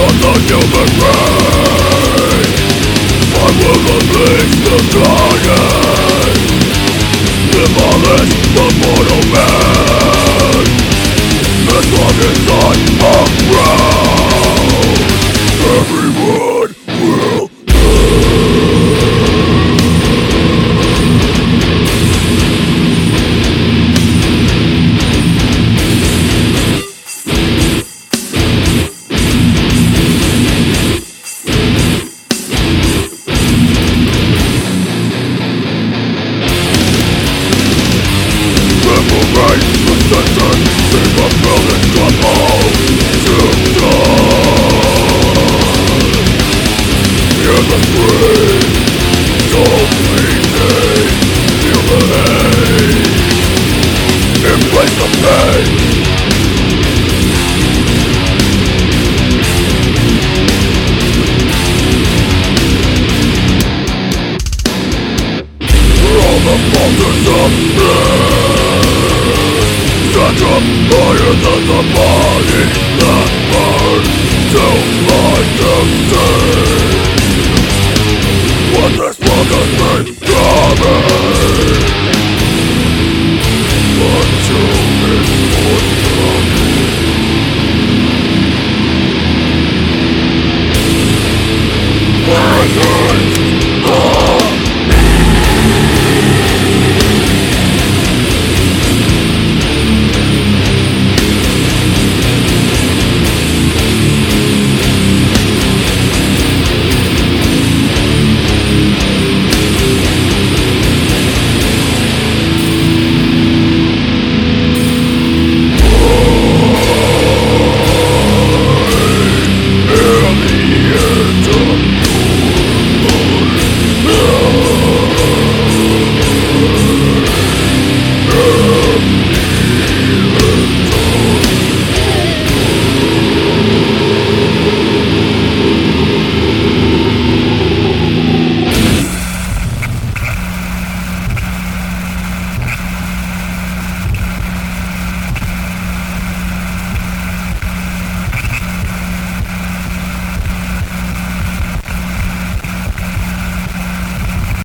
of the human race. I will unleash the giant, demolish the mortal man. As long as I am around, everyone will separate the sentence. Leave a building couple to die. Hear the scream, don't bleeding. Feel the hate, embrace the pain. For all the folders of death, set up higher than the body that burns till light them see what this world has been coming. But you is forthcoming. My hands